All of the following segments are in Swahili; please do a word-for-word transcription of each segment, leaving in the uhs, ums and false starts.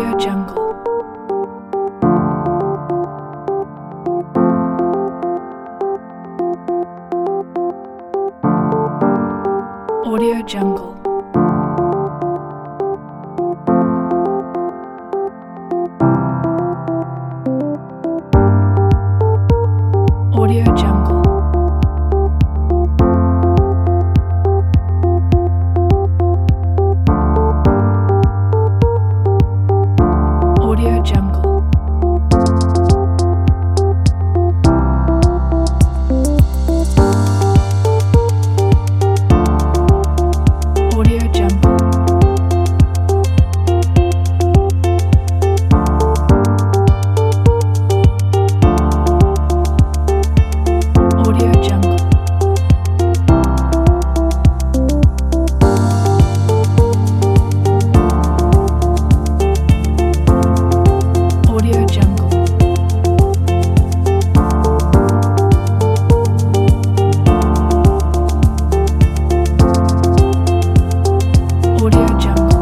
Audio Jungle. Audio Jungle. Audio Jungle. Audio Jungle. Audio Jungle. Audio Jungle. Audio Jungle. Audio Jungle.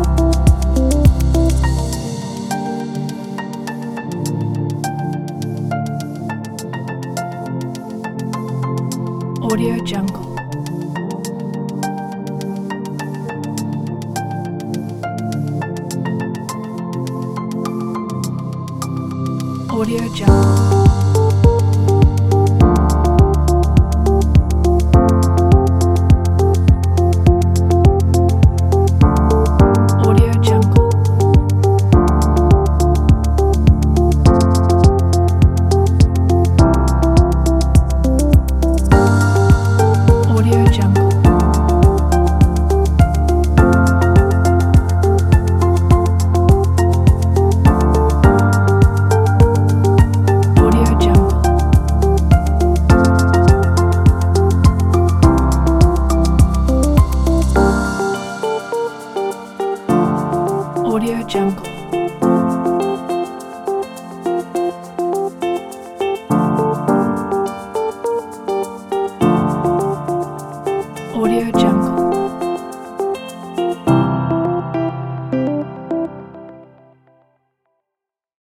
Audio Jungle. Audio Jungle. Audio Jungle. Audio Jungle. Audio Jungle. Audio Jungle. Audio Jungle.